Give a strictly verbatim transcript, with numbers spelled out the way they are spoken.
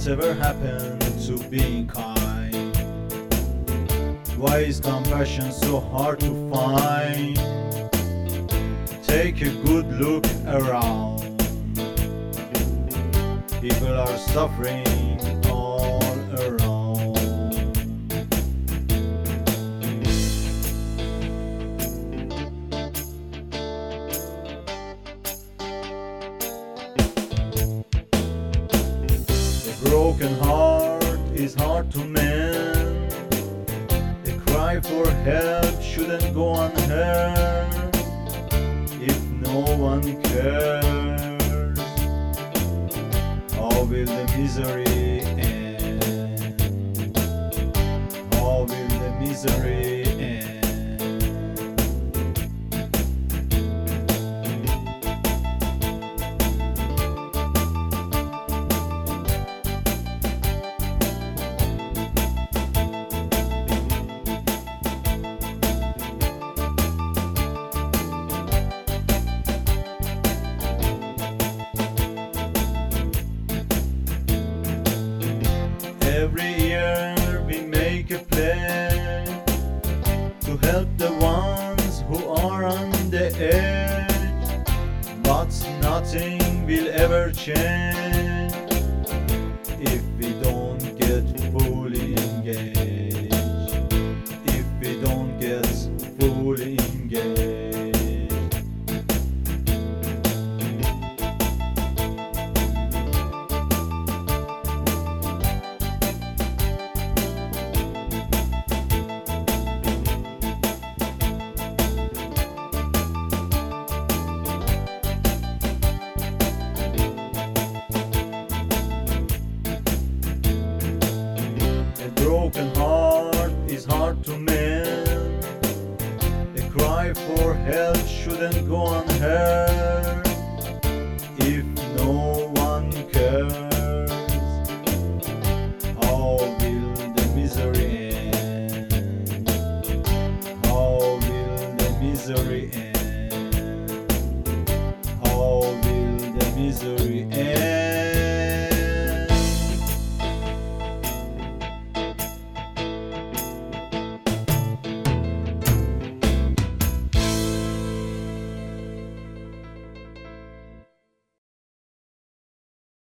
Whatever happened to being kind? Why is compassion so hard to find? Take a good look around. People are suffering all around. A broken heart is hard to mend. A cry for help shouldn't go unheard. If no one cares, how will the misery end? How will the misery end? Every year we make a plan to help the ones who are on the edge, but nothing will ever change if we don't get fully engaged. If we don't get fully engaged. Broken heart is hard to mend. A cry for help shouldn't go unheard. If no one cares, how will the misery end? How will the misery end? How will the misery end?